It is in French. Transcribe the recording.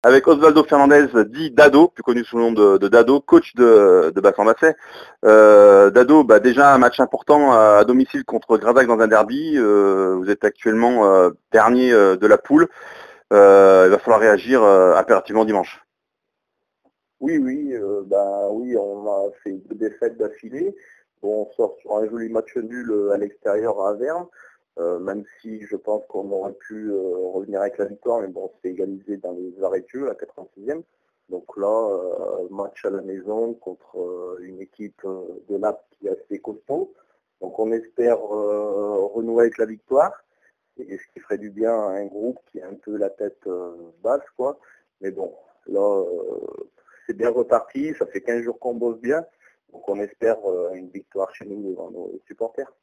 avec Osvaldo Fernandez, dit Dado, plus connu sous le nom de Dado, coach de Bassan Basset. Dado, déjà un match important à domicile contre Gradac dans un derby. Vous êtes actuellement dernier de la poule. Il va falloir réagir impérativement dimanche. Oui, on a fait 2 défaites d'affilée. Bon, on sort sur un joli match nul à l'extérieur à Averne, même si je pense qu'on aurait pu revenir avec la victoire, mais bon, c'est égalisé dans les arrêts de jeu à 86e. Donc là, match à la maison contre une équipe de Naples qui est assez costaud. Donc on espère renouer avec la victoire, et ce qui ferait du bien à un groupe qui a un peu la tête basse, quoi. Mais bon, là, c'est bien reparti, ça fait 15 jours qu'on bosse bien, donc on espère une victoire chez nous devant nos supporters.